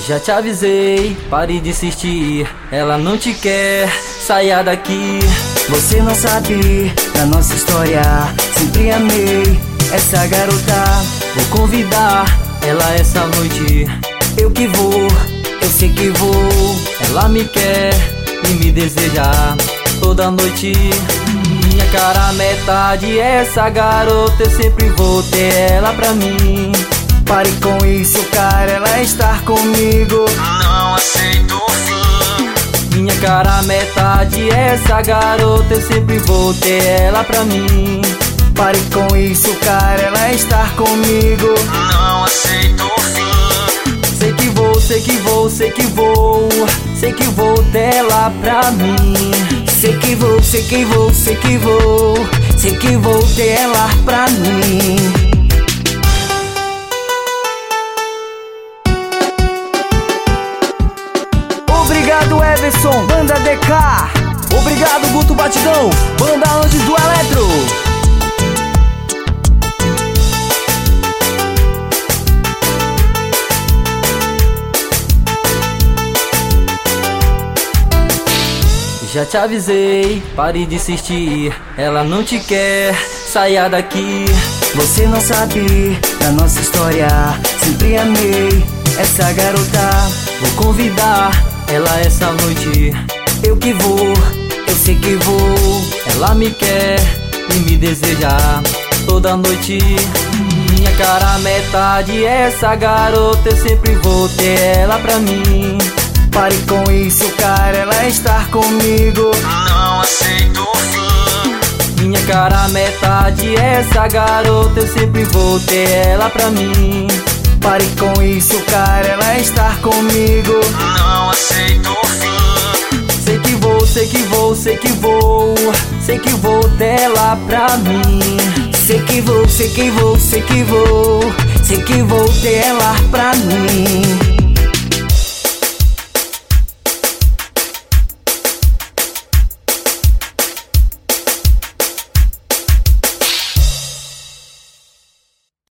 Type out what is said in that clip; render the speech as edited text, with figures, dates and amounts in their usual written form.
Já te avisei, pare de insistir. Ela não te quer, saia daqui. Você não sabe da nossa história. Sempre amei essa garota. Vou convidar ela essa noite. Eu que vou, eu sei que vou. Ela me quer e me deseja toda noite. Minha cara metade, essa garota eu sempre vou ter ela pra mim. Pare com isso, cara, ela estar comigo. Não aceito o fim. Minha cara metade, essa garota eu sempre vou ter ela pra mim. Pare com isso, cara, ela estar comigo. Não aceito o fim. Sei que vou, sei que vou, sei que vou. Sei que vou ter ela pra mim. Sei que vou, sei que vou, sei que vou. Sei que vou ter ela pra mim. Obrigado, Everson, Banda DK. Obrigado, Guto Batidão, Banda Anjos do Eletro. Já te avisei, pare de insistir. Ela não te quer, saia daqui. Você não sabe da nossa história. Sempre amei essa garota. Vou convidar ela essa noite. Eu que vou, eu sei que vou. Ela me quer e me deseja toda noite. Minha cara metade, essa garota eu sempre vou ter ela pra mim. Pare com isso, cara, ela estar comigo. Não aceito o fim. Minha cara metade, essa garota eu sempre vou ter ela pra mim. Pare com isso, cara, ela estar comigo. Não aceito o fim. Sei que vou, sei que vou, sei que vou. Sei que vou ter ela pra mim. Sei que vou, sei que vou, sei que vou. Sei que vou ter ela pra mim.